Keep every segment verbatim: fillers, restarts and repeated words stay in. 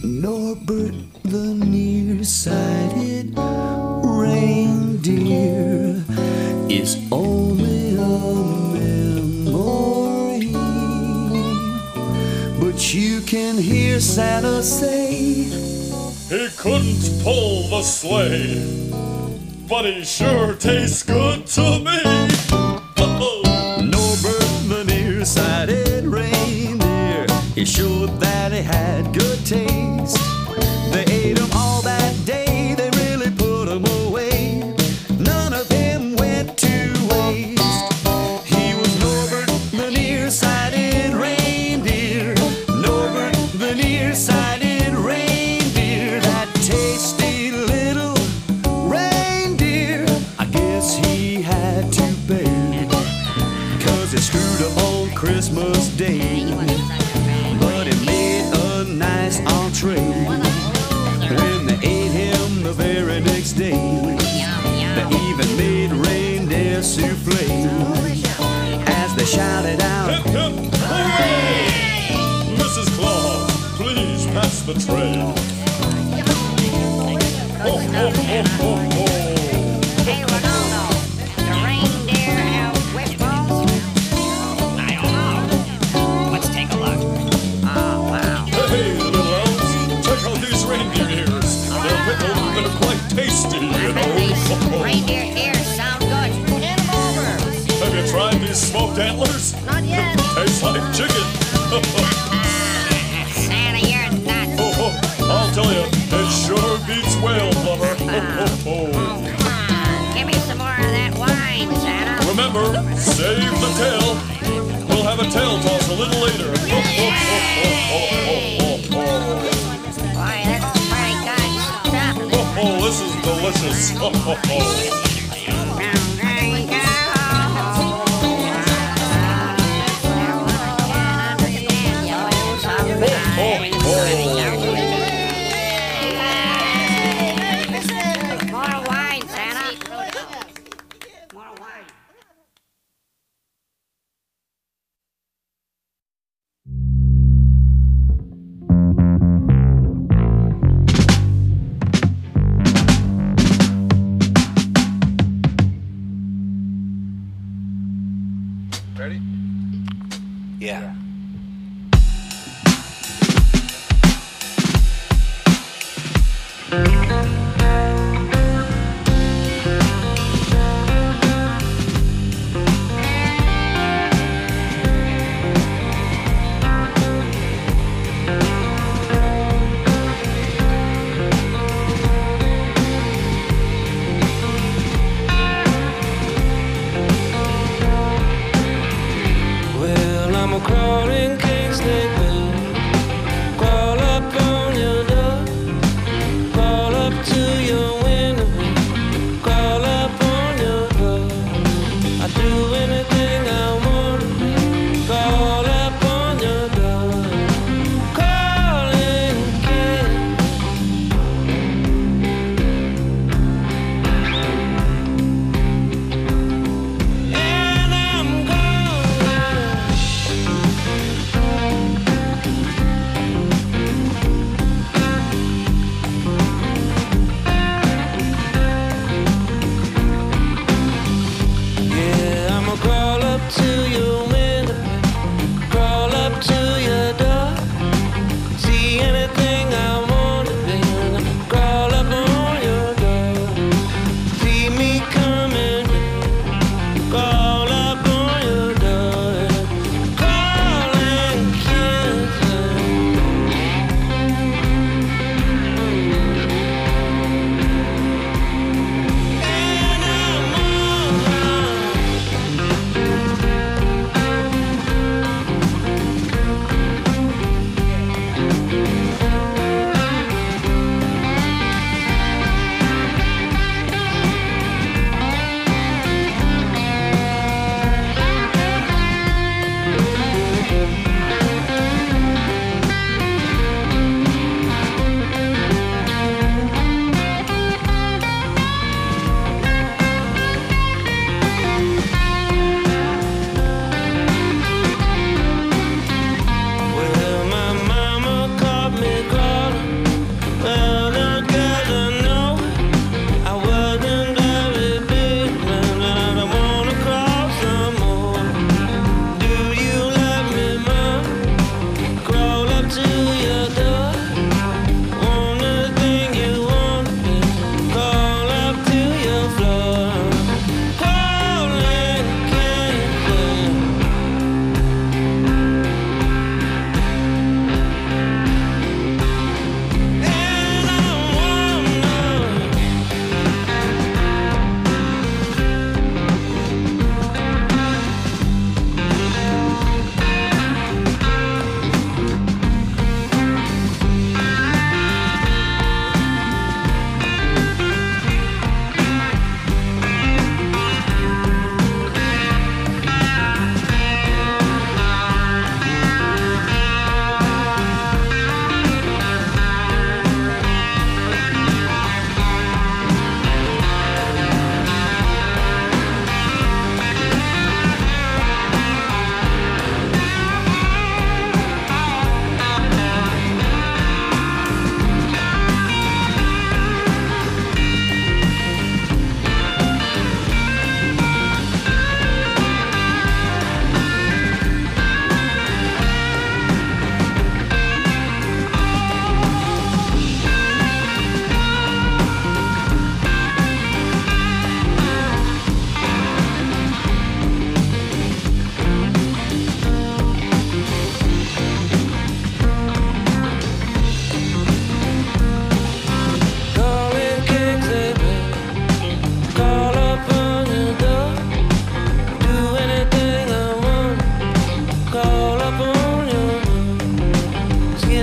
Norbert the nearsighted reindeer is only a memory, but you can hear Santa say he couldn't pull the sleigh, but he sure tastes good to me. Norbert the nearsighted reindeer, he showed that he had good taste. They ate them all that day, they really put them away. None of them went to waste. He was Norbert the nearsighted reindeer, Norbert the nearsighted reindeer, that tasty little reindeer. I guess he had to pay, 'cause he screwed up on Christmas Day. But he made a nice entree when they ate him the very next day. They even made reindeer souffle as they shouted out, Hip, hip, hooray! Missus Claus, please pass the tray. Ho, ho, ho, ho, ho. Hey, Ronaldo, the reindeer have wishbones? I don't know. Let's take a look. Oh, wow. Hey, little elves, check out these reindeer ears. They're pickled and they're quite tasty, you know. These reindeer ears sound good. Hand them over. Have you tried these smoked antlers? Not yet. Tastes like chicken. Santa, you're nuts. Ho, ho, I'll tell you, it sure beats whale blubber. Ho, ho, ho. Come on, give me some more of that wine, Santa. Remember, save the tail. We'll have a tail toss a little later. Ho, ho, ho, ho, ho, ho, ho. Boy, that's pretty good stuff. Ho, ho, this is delicious. Ho, ho, ho. More wine, Santa. More wine. Ready? yeah. Well, I'm a crawling king snake man. Crawl up on your door, crawl up to your window, crawl up on your door. I do anything I want to do. Crawl up on your door, crawling king. And I'm going. Yeah, I'ma crawl up to your window, crawl up to your door, see anything I wanna be, crawl up on your door, see me coming, crawl up on your door, crawling kids. And I'm alright. Well, my mama caught me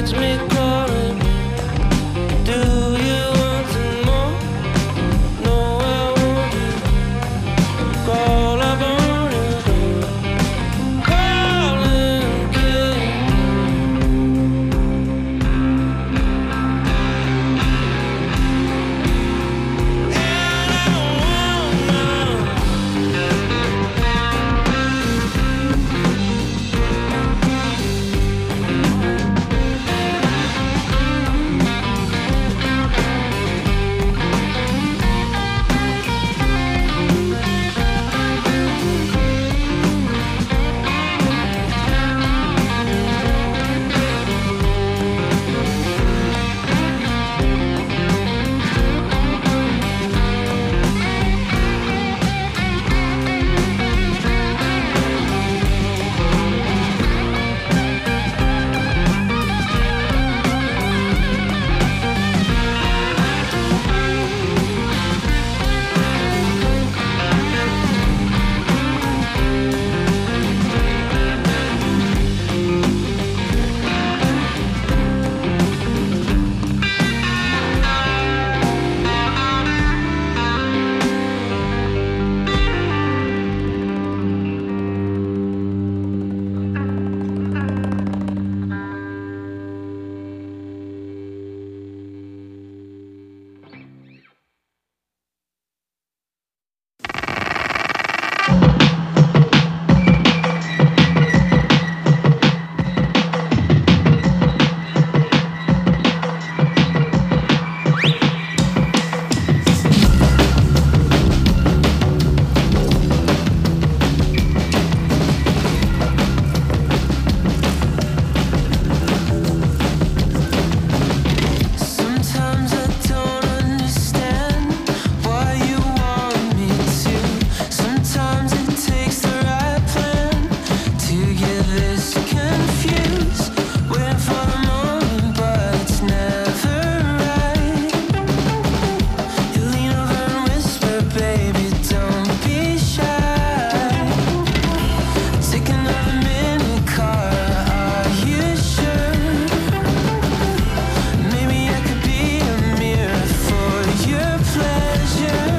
gets me calling. Do you want some more? No, I want you. Crawl up on your door, calling again. And I want my Sometimes I don't understand why you want me to. Sometimes it takes the right plan to get this confused. Waiting for the moment, but it's never right. You lean over and whisper, baby, don't be shy. Take another minute, car, are you sure? Maybe I could be a mirror for your pleasure.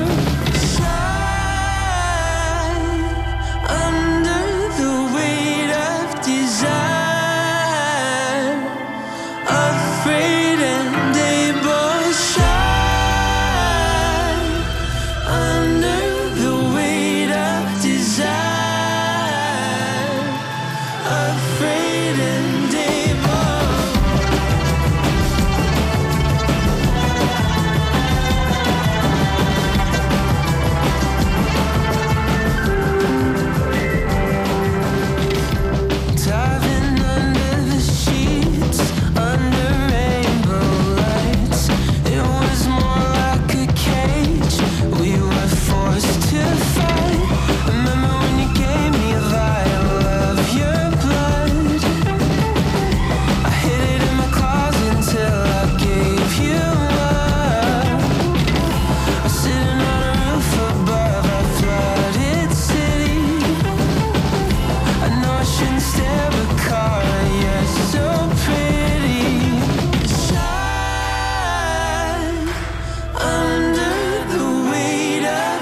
Shine under the weight of desire. Afraid and able, shine under the weight of desire. Afraid and able. Diving under the sheets, under rainbow lights. It was more like a cage. We were forced to fight. Remember when you gave me a vial of your blood? I hid it in my closet until I gave you up. I'm sitting on a roof above a flooded city. I know I shouldn't stare, but Cara, you're so pretty. Shine under the weight of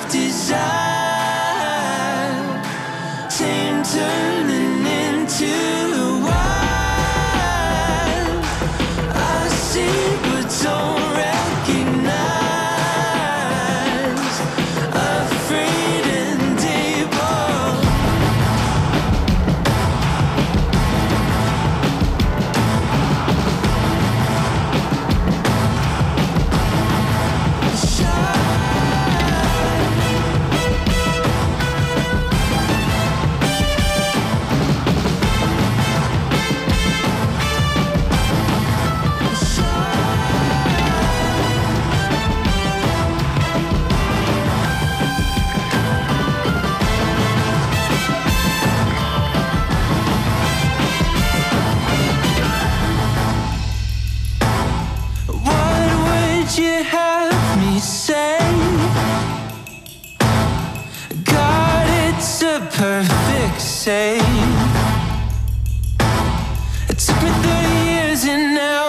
desire. Same turning into wine. I see but don't recognize. Afraid and able. What would you have me say? God, it's a perfect save. It took me thirty years and now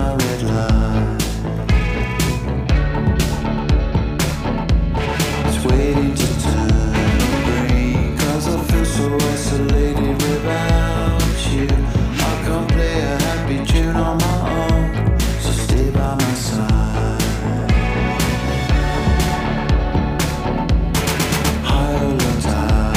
my red light. It's waiting to turn green, 'cause I feel so isolated without you. I can't play a happy tune on my own, so stay by my side. High or low tide.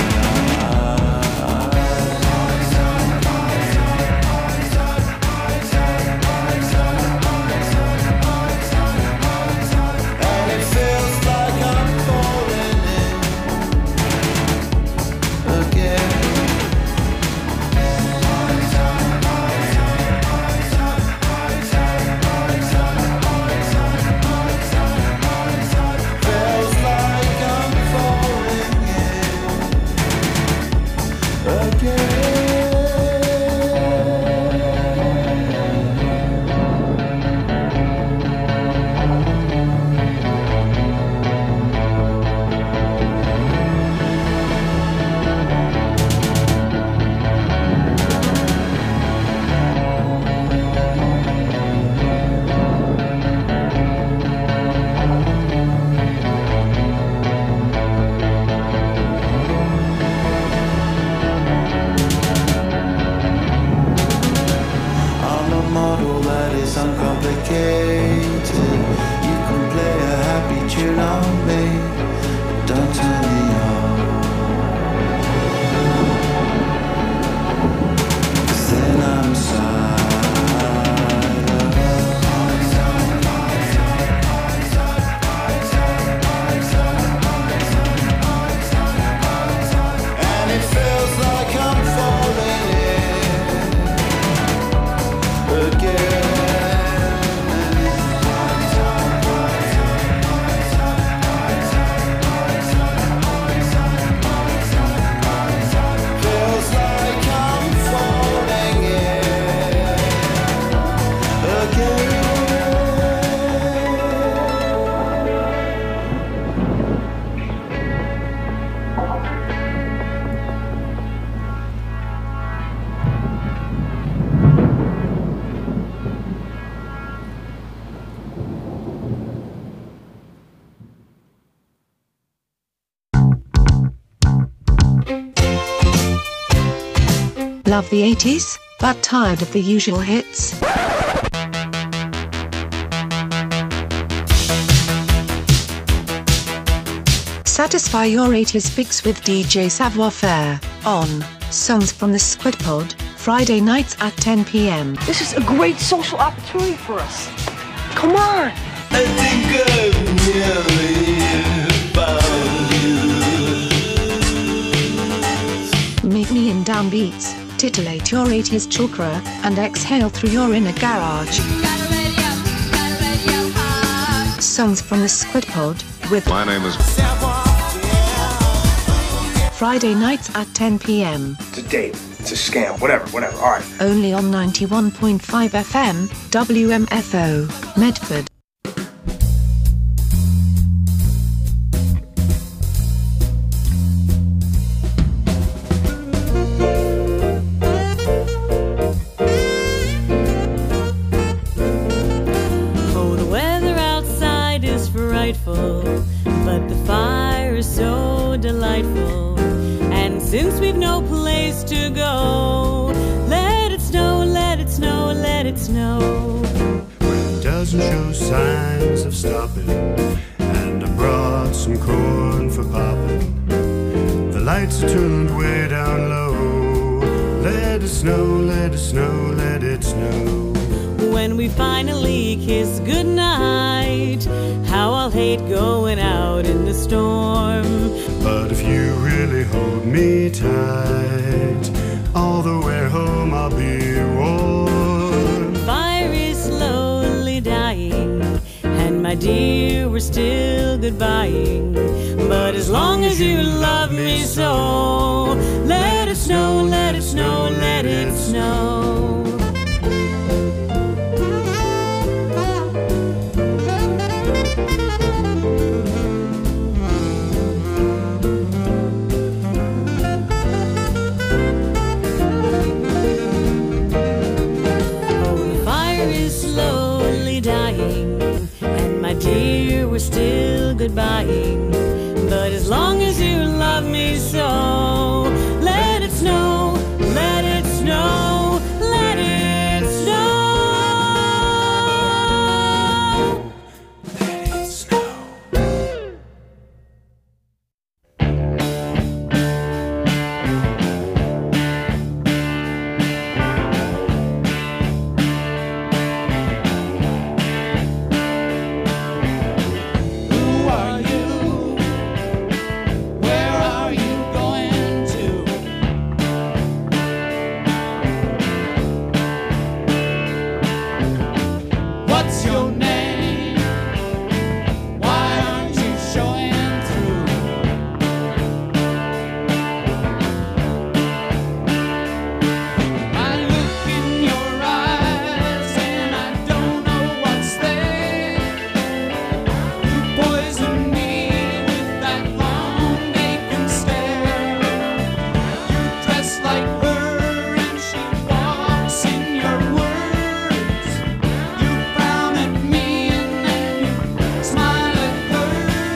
And it feels like I'm falling in again. Feels like I'm falling in again. I'm a model that is uncomplicated. You can play a happy tune on me, but don't turn me on. 'Cause then I'm silent. And it feels like I'm falling in again. Feels like I'm falling in again. Love the eighties, but tired of the usual hits? Satisfy your eighties fix with D J Savoir Faire on Songs from the Squid Pod, Friday nights at ten p m This is a great social opportunity for us. Come on. I think I've nearly found you. Meet me in downbeats, titillate your eighties chakra, and exhale through your inner garage. Songs from the Squid Pod, with My name is... Friday nights at ten p m It's a date. It's a scam. Whatever, whatever. All right. only on ninety-one point five F M, W M F O, Medford. Oh, the weather outside is frightful, but the fire is so delightful. And since we've no place to go, let it snow, let it snow, let it snow. It doesn't show signs of stopping, and I brought some corn for popping. The lights are tuned way down low. Let it snow, let it snow, let it snow. When we finally kiss goodnight, how I'll hate going out in the storm. But if you really hold me tight, all the way home I'll be warm. Fire is slowly dying, and my dear, we're still goodbying. But as long as you love me so, let it snow, let it snow, let it snow. Oh, the fire is slow buying. But as long as you love me so, let it snow, let it snow, let it snow. Let it snow. Who are you? Where are you going to? What's your name? Why aren't you showing through? I look in your eyes and I don't know what's there. You poison me with that long vacant stare. You dress like her and she walks in your words. You frown at me and then you smile at her.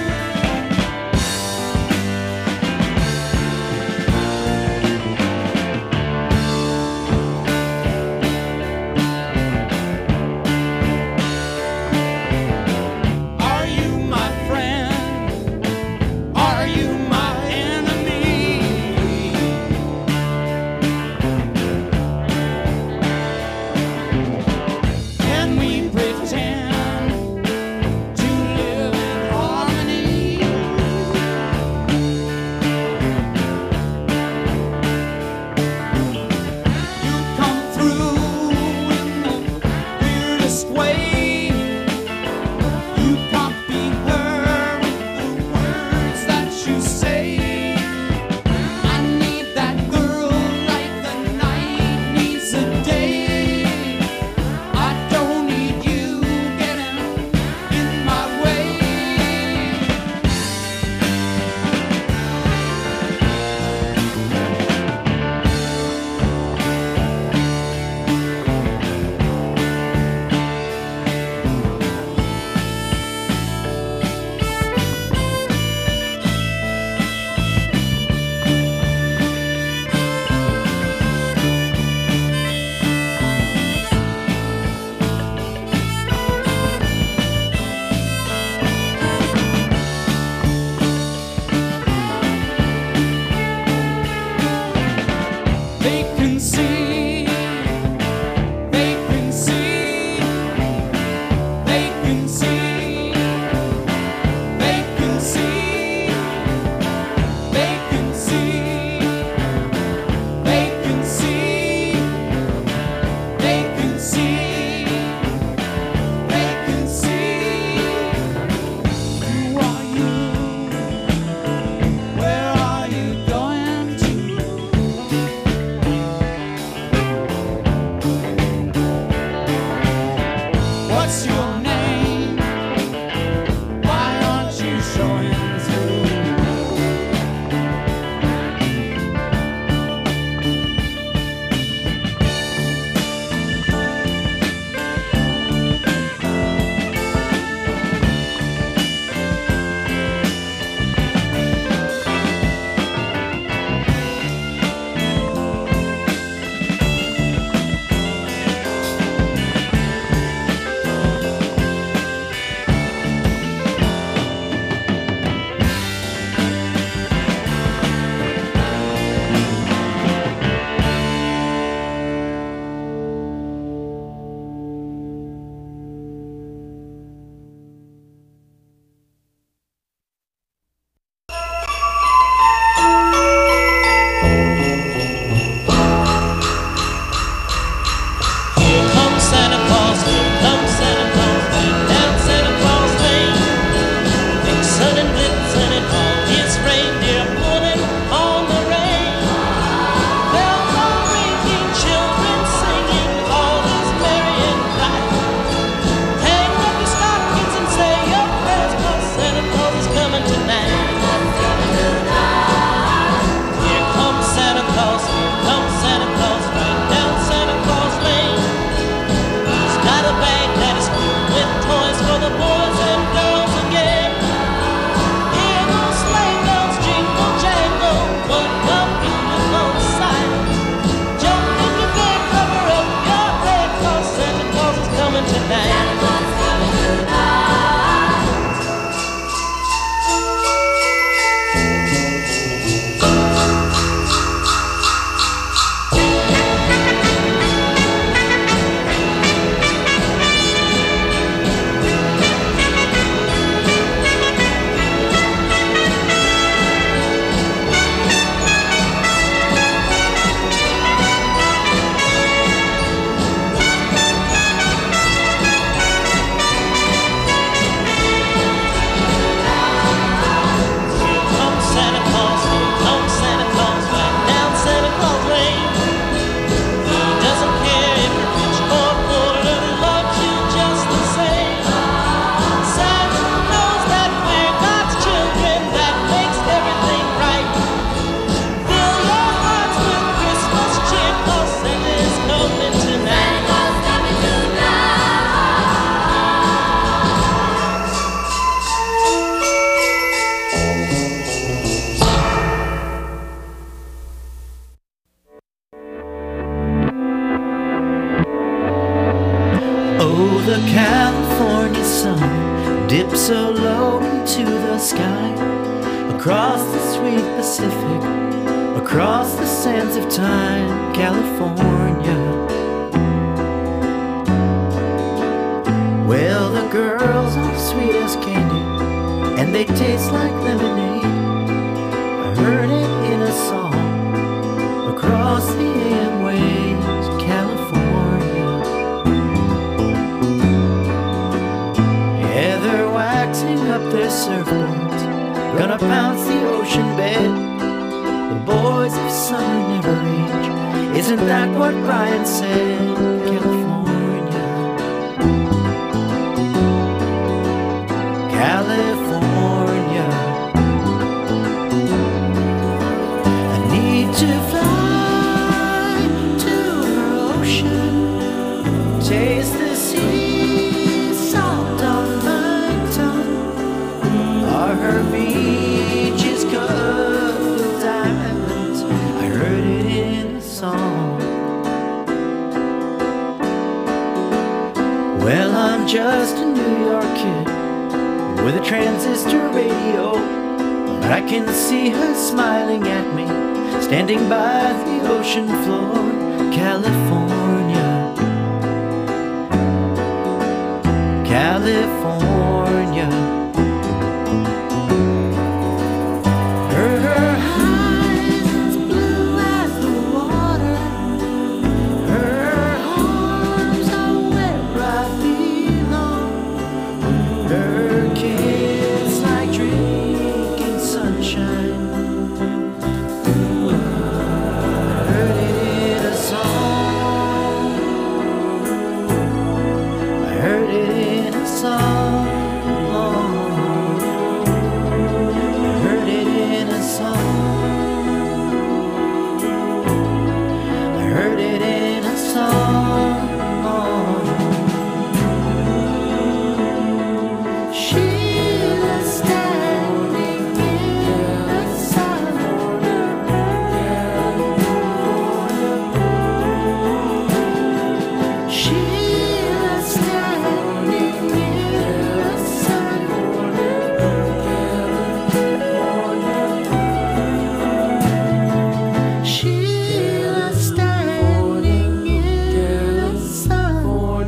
Are you my friend? Are you my enemy? Can we pretend to live in harmony? You come through in the weirdest way. You copy her with the words that you say. I need that girl like the night needs a day. I don't need you getting in my way. They can see, they can see, they can see, they can see, they can see, they can see, they can see, they can see. Who are you? Where are you going to? What's your name? the California sun dips so low into the sky, across the sweet Pacific, across the sands of time, California. Well, the girls are sweet as candy, and they taste like lemonade. I heard it in a song across the A M waves, California. Yeah, they're waxing up their surfboards, gonna bounce the ocean bed. The boys of summer never age, isn't that what Brian said? California, California. I need to fly to her ocean, taste the sea salt on my tongue. Are her beaches covered with diamonds? I heard it in a song. Well, I'm just a New York kid with a transistor radio, but I can see her smiling at me, standing by the ocean floor, California, California. Her eyes blue as the water, her arms are where I belong, her kiss like drinking sunshine. I heard it in a song, I heard it in a song, I heard it in a song, I heard it in a song. Sheila standing in the sun, Sheila standing in the sun, Sheila standing in the sun,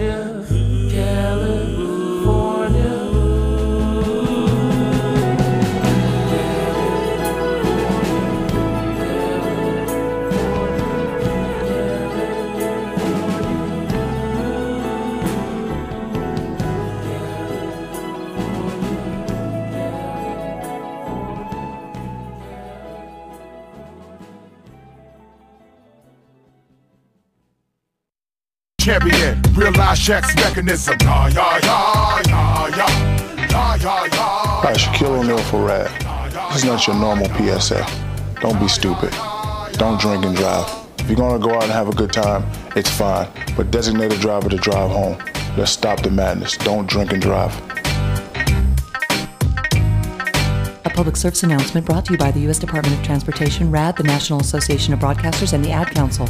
Champion, realize Shaq's mechanism. Yeah, yeah, yeah, yeah, yeah, yeah, yeah, yeah. Hi, Shaquille O'Neal for Rad. This is not your normal P S A. Don't be stupid. Don't drink and drive. If you're gonna go out and have a good time, it's fine, but designate a driver to drive home. Let's stop the madness. Don't drink and drive. A public service announcement brought to you by the U S Department of Transportation, RAD, the National Association of Broadcasters, and the Ad Council.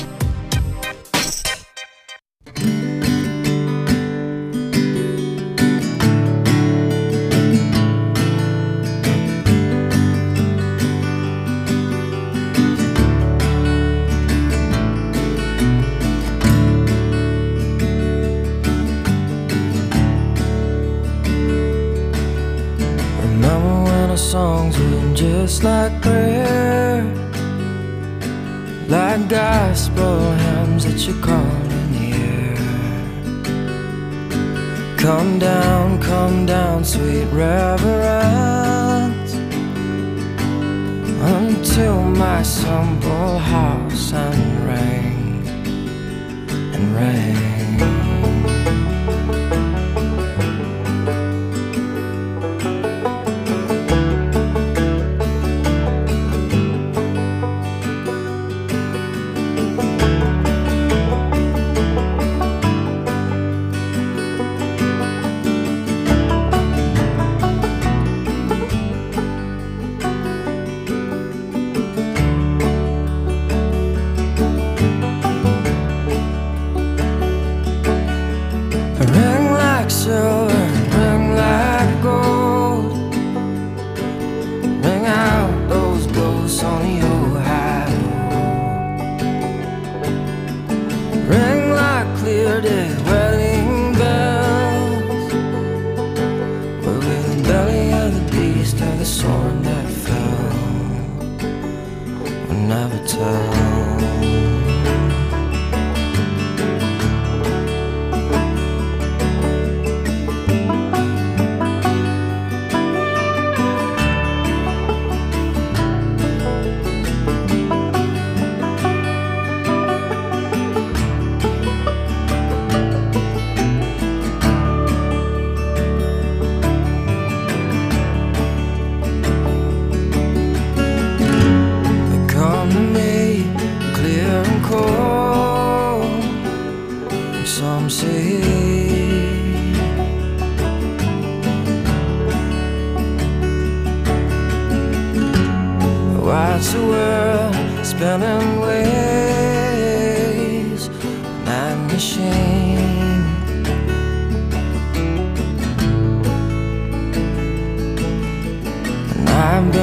Remember when our songs were just like prayer, like gospel hymns that you call in the air. Come down, come down, sweet reverence, until my simple house and ring and ring.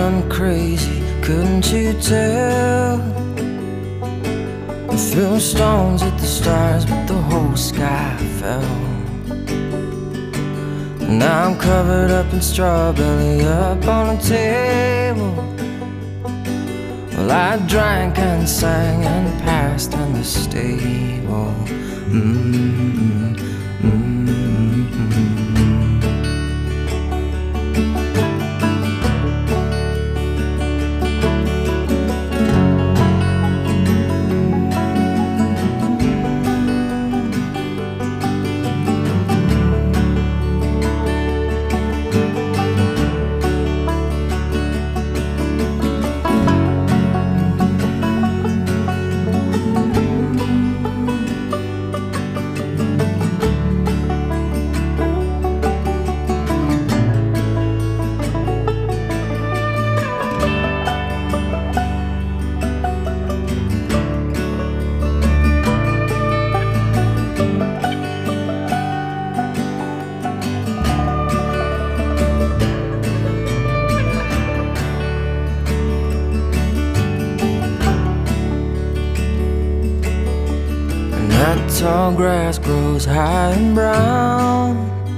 going crazy, couldn't you tell? I threw stones at the stars, but the whole sky fell. Now I'm covered up in straw, belly up on a table. Well, I drank and sang and passed in the stable. Mm-hmm. Mm-hmm. Tall grass grows high and brown.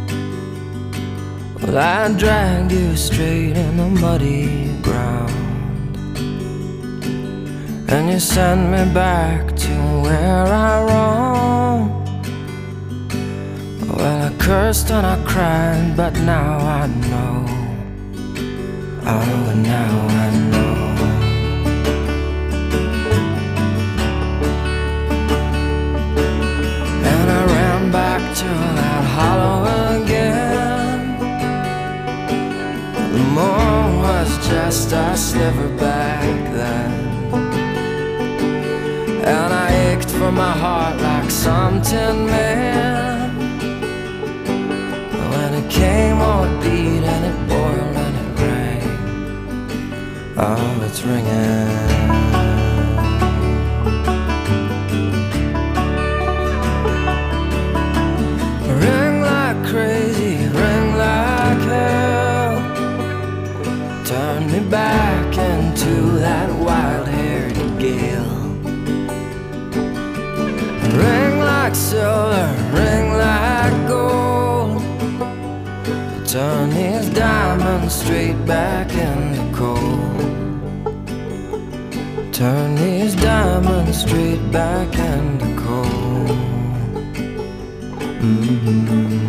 Well, I dragged you straight in the muddy ground, and you sent me back to where I roamed. Well, I cursed and I cried, but now I know. Oh, now I know. Back to that hollow again. The moon was just a sliver back then, and I ached for my heart like some tin man. When it came, oh it beat and it boiled and it rang. Oh, it's ringing. Crazy, ring like hell. Turn me back into that wild-haired gale. Ring like silver, ring like gold. Turn these diamonds straight back into coal. Turn these diamonds straight back into coal. Mm-hmm.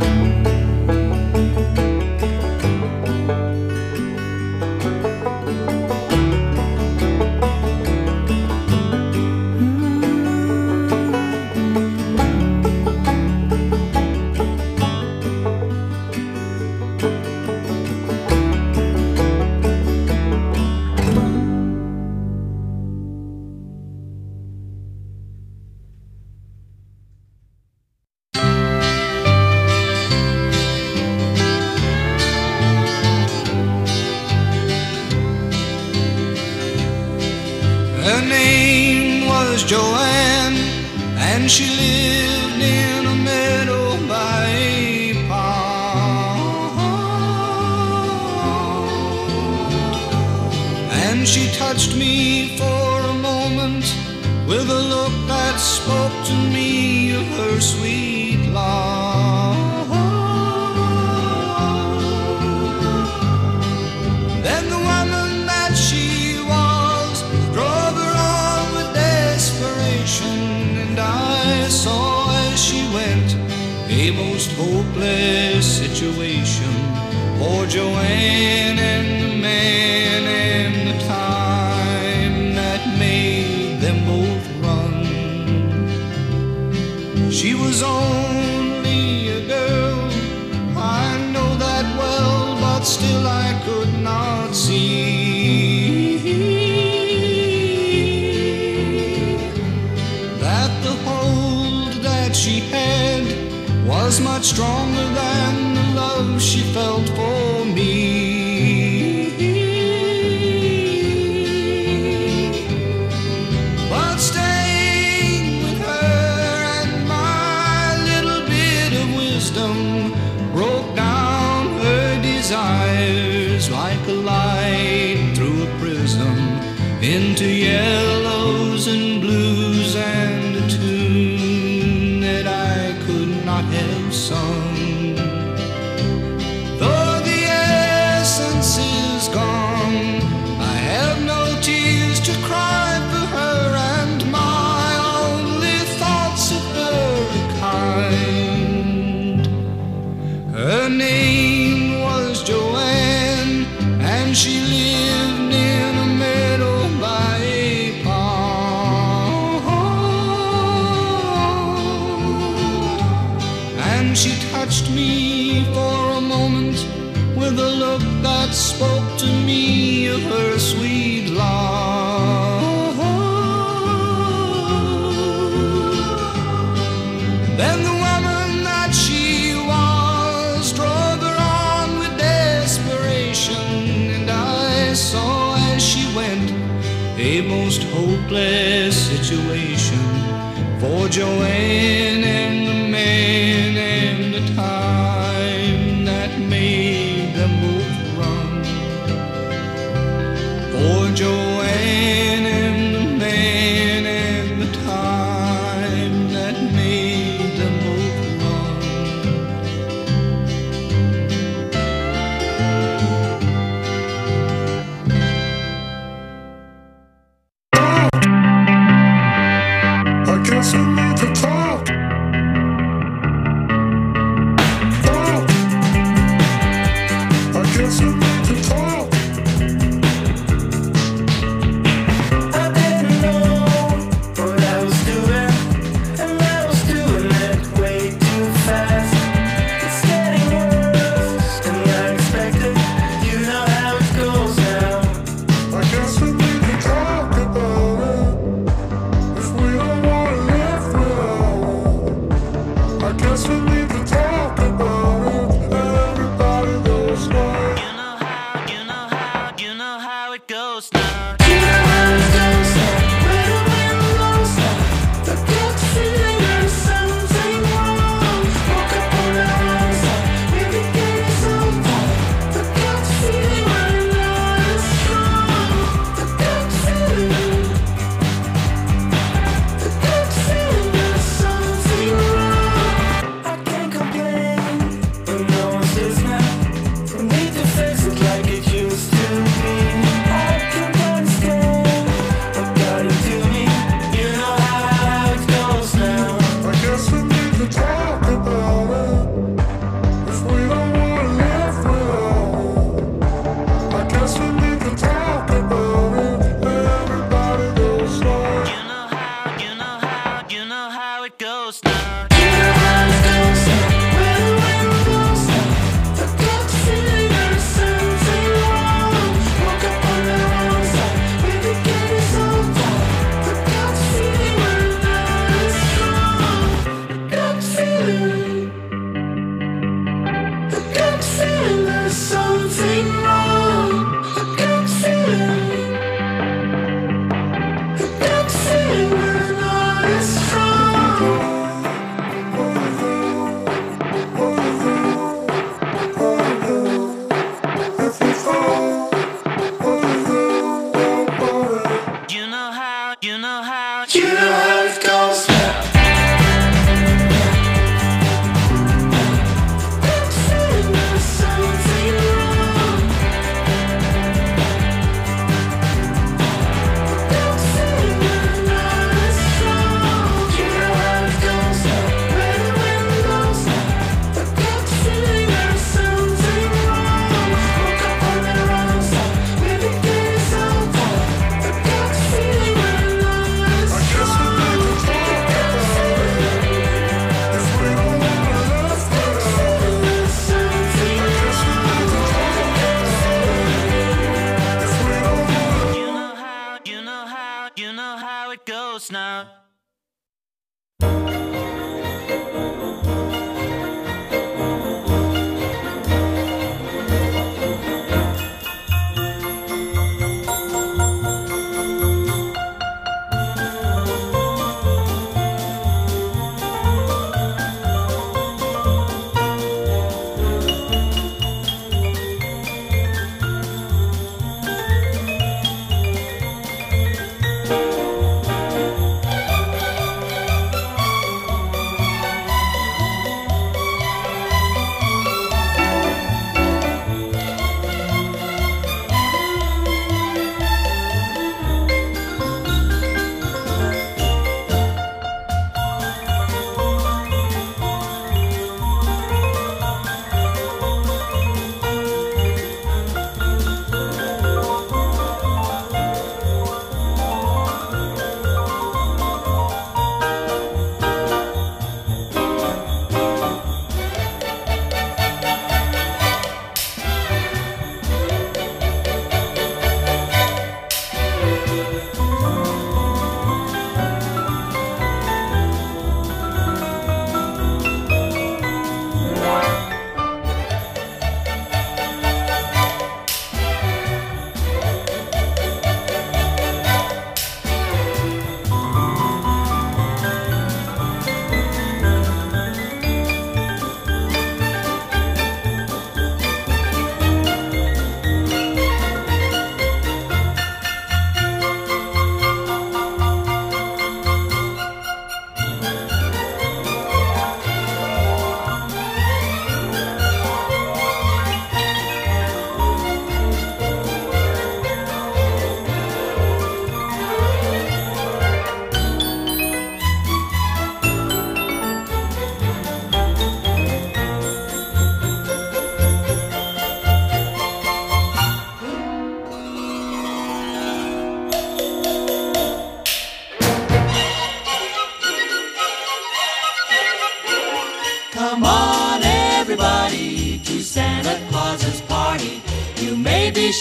Joanne, and she lived in a meadow by a pond. And she touched me for a moment with a look that spoke to me of her sweet love. Then the woman that she was drove her on with desperation, and I saw as she went a most hopeless situation for Joanne and the man and the time that made them both run. She was only a girl, I know that well, but still I could not see that the hold that she had was much stronger than the love she felt for me. But staying with her and my little bit of wisdom broke down her desires like a light through Her name was Joanne, and she lived in a meadow by a pond. And she touched me for a moment with a look that spoke to me of her sweet love. Then the woman that she was drove her on with desperation, and I saw as she went a most hopeless situation for Joanne and the man and the time that made them both run. For Joanne and the man and the time that made them both run. I guess we need to talk. Talk. I guess we need to talk. I didn't know what I was doing, and I was doing it way too fast. It's getting worse than I expected. You know how it goes now. I guess we need to talk about it. If we don't wanna live without it, I guess we need to talk about it. Everybody goes now. You know how, you know how, you know how it goes now. You know how it goes now. Where the wind blows now. The gut feeling there's something wrong. Woke up on the wrong side. Maybe getting so tired. The gut feeling when love is strong. The gut feeling. The gut feeling there's something wrong. I can't complain when no one's listening. We need to fix it like it used to be. I can't understand what got into me. You know how it goes now. I guess we need to talk about it. If we don't wanna live without it, I guess we need to talk about it. Everybody goes now. You know how, you know how, you know how it goes now. You know how it goes now. Where the wind blows now. The gut feeling there's something wrong. Woke up on the wrong side. Maybe getting so tired. The gut feeling when love is strong. The gut feeling. The gut feeling there's something wrong. The gut feeling. The gut feeling when love is strong. You know how, you know how, you know how it goes now. Gut feeling there's something wrong.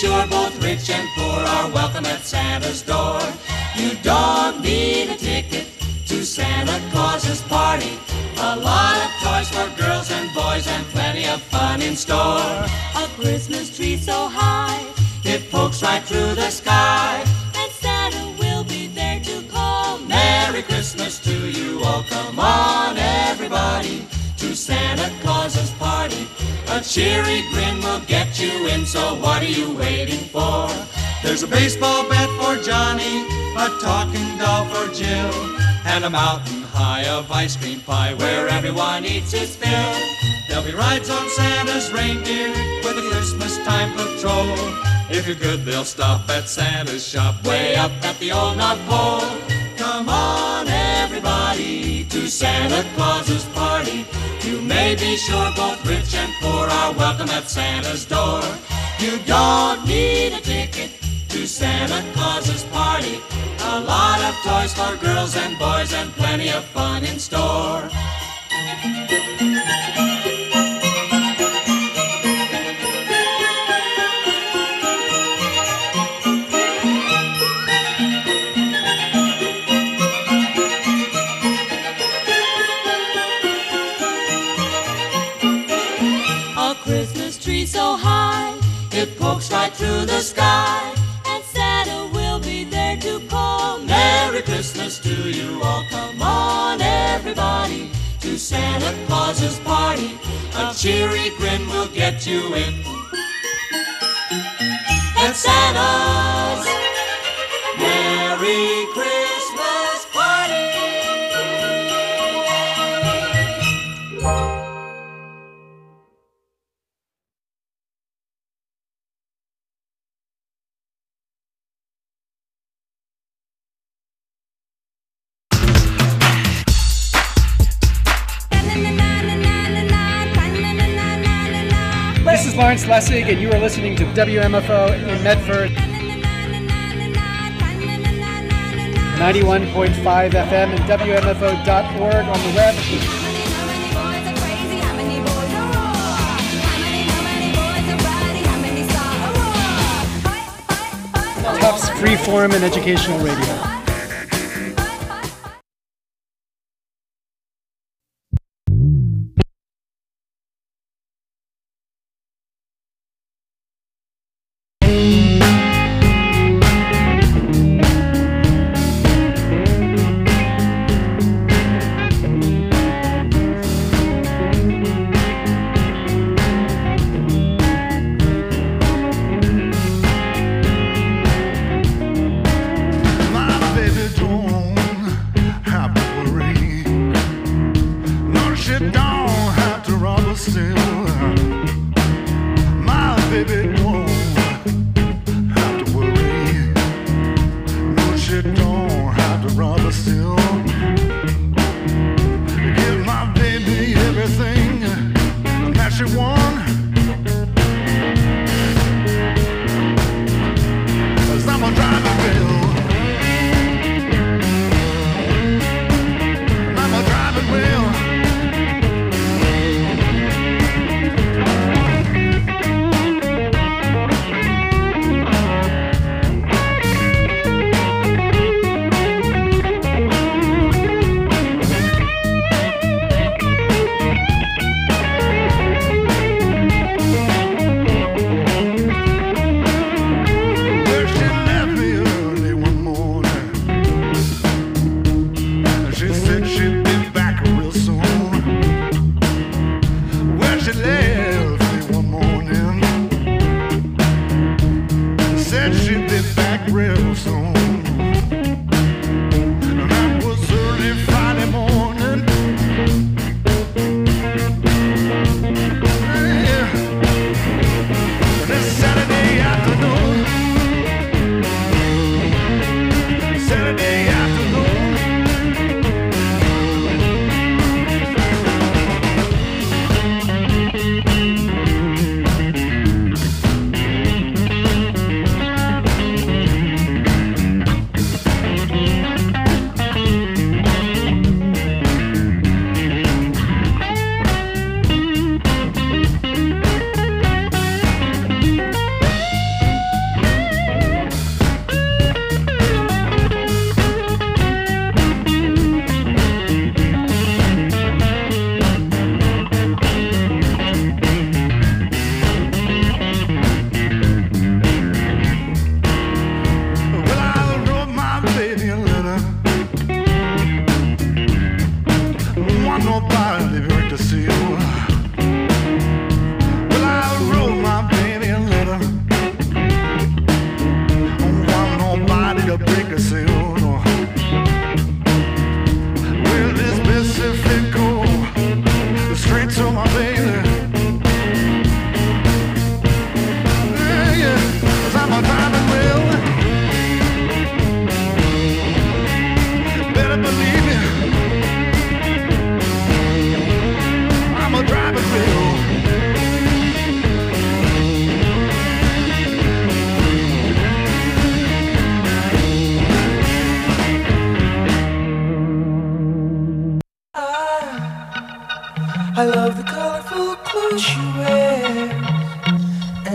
sure both rich and poor are welcome at Santa's door. You don't need a ticket to Santa Claus's party. A lot of toys for girls and boys and plenty of fun in store. A Christmas tree so high, it pokes right through the sky. and Santa will be there to call. Merry Christmas to you all. Come on, everybody, to Santa Claus's party. A cheery grin will get you in, so what are you waiting for? There's a baseball bat for Johnny, a talking doll for Jill, and a mountain high of ice cream pie where everyone eats his fill. There'll be rides on Santa's reindeer with a Christmas time patrol. If you're good, they'll stop at Santa's shop way up at the old North Pole. Come on, everybody, to Santa Claus's party. You may be sure both rich and poor are welcome at Santa's door. You don't need a ticket to Santa Claus's party. A lot of toys for girls and boys and plenty of fun in store. A Christmas tree so high, It pokes right through the sky. and Santa will be there to call. Merry Christmas to you all. Come on, everybody, to Santa Claus's party. A cheery grin will get you in. At Santa's Merry Christmas party. This is Lawrence Lessig, and you are listening to W M F O in Medford. ninety-one point five F M and W M F O dot org on the web. Tufts Freeform and Educational Radio. My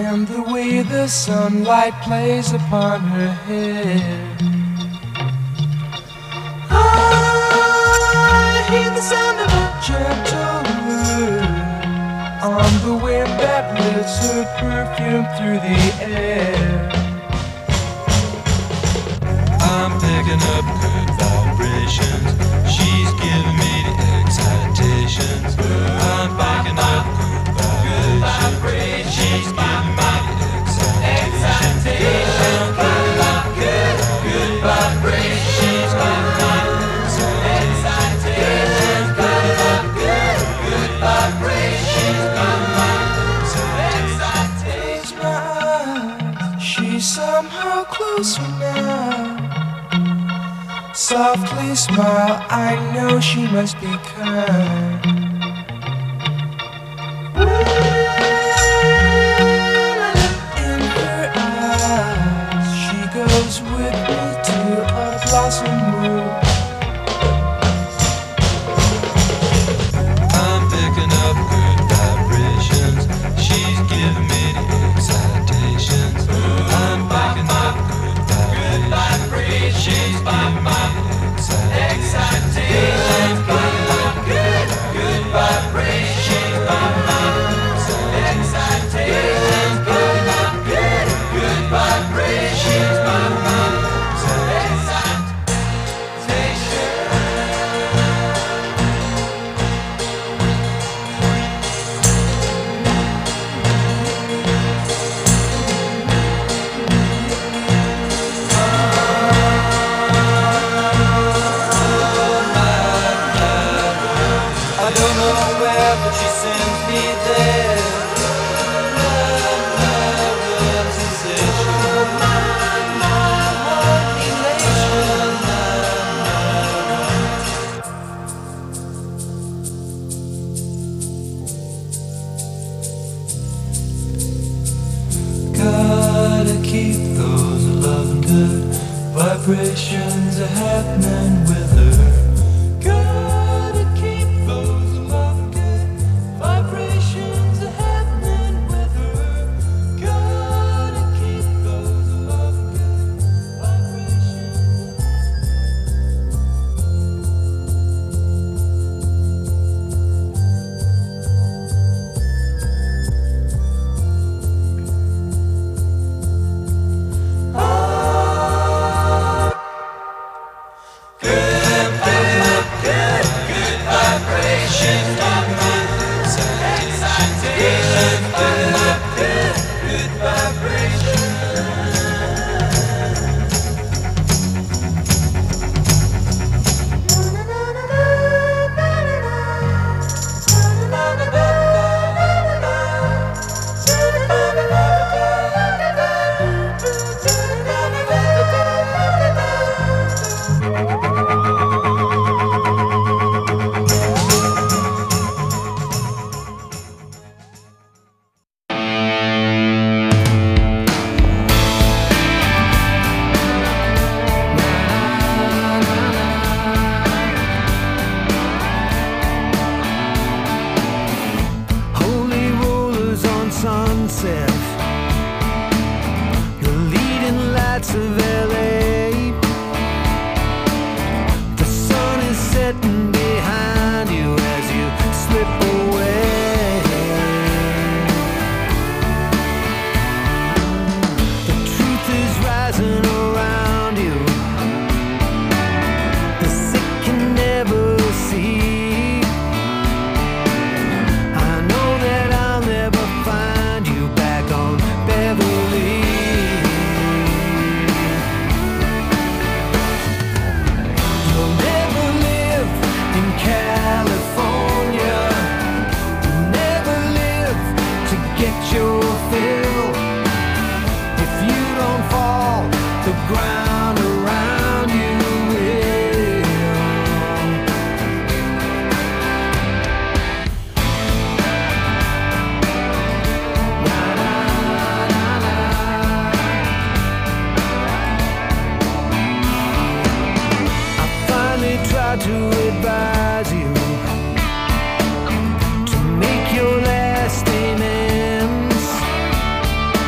and the way the sunlight plays upon her hair. I hear the sound of a gentle word on the wind that lifts her perfume through the air. I'm picking up good vibrations. She's giving me the excitations. I'm picking up good vibrations. She's giving me the excitations. I'm picking up good, good vibrations. She's giving me the excitations. Picking up good, good vibrations. She's giving me the excitations. She's somehow closer now. Softly smile, I know she must be kind. In her eyes, she goes with me to a blossom room. I'm picking up good vibrations. She's giving me the excitations. I'm picking up good vibrations. She's giving me excitations. Picking up good, good vibrations. Excitations. Picking up good, good vibrations. I don't know where, but she sends me there. Love, love, love, sensation. My, my, one elation. Gotta keep those loving good vibrations are happening with her. Gotta keep those loving good vibrations are happening with her. Gotta keep those loving good vibrations. Good, good, good, good vibrations. Excitations. Good, good, good vibrations. Holy rollers on Sunset, the leading lights of L A. The sun is setting behind you as you slip away. The truth is rising around you. The sick can never see. I know that I'll never find you back on Beverly. You'll never live in California. You'll never live to get your fill. If you don't fall, the ground around you will. I finally tried to advise you to make your lasting ends.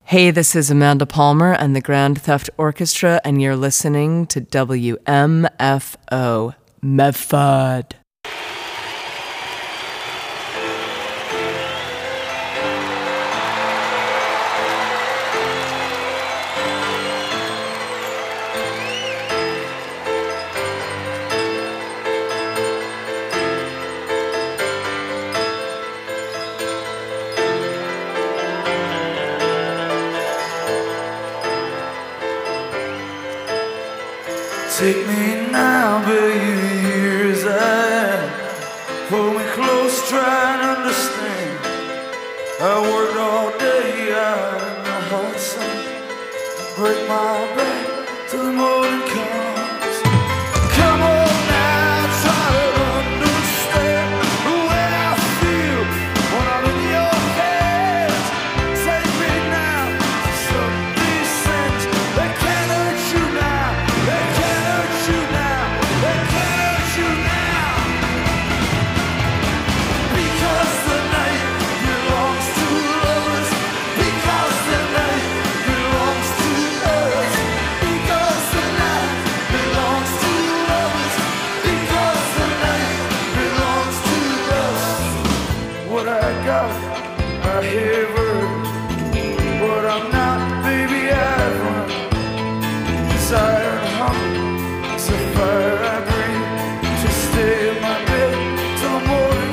Hey, this is Amanda Palmer and the Grand Theft Orchestra, and you're listening to W M F O, Medford. Take me now, baby, here as I am. Hold me close, try and understand. I worked all day out in the hot sun. Break my back till the morning comes. Come on now, try to understand the way I feel when I'm in your hands. Take me now to some descent. They can't hurt you now. They can't hurt you now. They can't hurt you now. Because the night belongs to lovers. Because the night belongs to us. Because the night belongs to lovers. Because the night belongs to us. What I got, I have.